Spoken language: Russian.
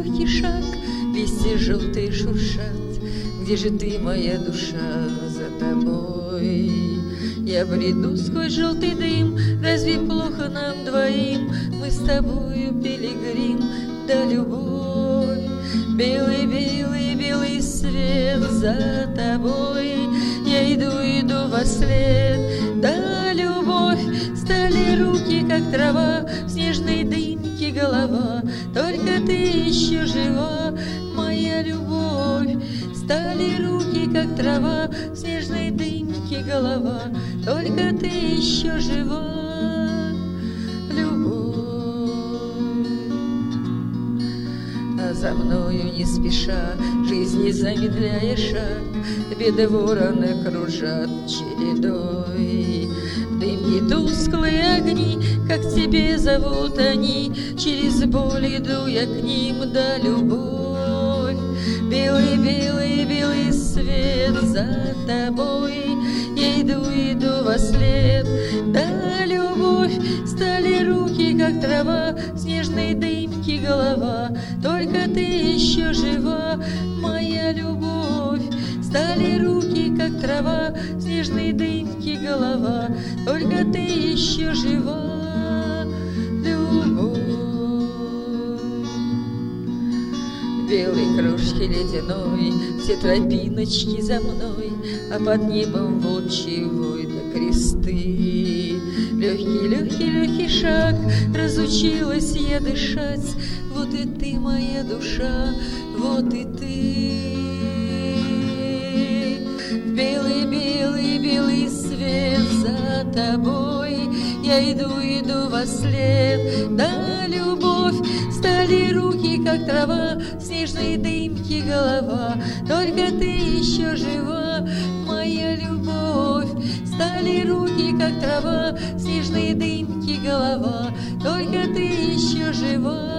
легкий шаг, листья желтые шуршат. Где же ты, моя душа, за тобой? Я бреду сквозь желтый дым, разве плохо нам двоим? Мы с тобою пилигрим, да любовь. Белый, белый, белый свет за тобой. Я иду, иду вослед, да любовь. Стали руки, как трава, в снежной дымке голова. Только ты еще жива, моя любовь. Стали руки, как трава, в снежной дымке голова. Только ты еще жива, любовь. А за мною не спеша, жизни замедляя шаг, беды вороны кружат чередой. В дымке тусклые огни, как тебе зовут они, через боль иду я к ним, да любовь. Белый, белый, белый свет за тобой. Я иду, иду вослед, да любовь. Стали руки, как трава, в снежной дымке голова. Только ты еще жива, моя любовь. Стали руки, как трава, в снежной дымке голова. Только ты еще жива, любовь. Белой крошки ледяной, все тропиночки за мной, а под небом волчий вой да кресты. Легкий, легкий, легкий шаг, разучилась я дышать. Вот и ты, моя душа, вот и ты. Белый, белый, белый свет за тобой. Я иду, иду вослед, да любовь. Стали руки, как трава, в снежной дымке голова. Только ты еще жива, моя любовь. Стали руки, как трава, в снежной дымке голова. Только ты еще жива.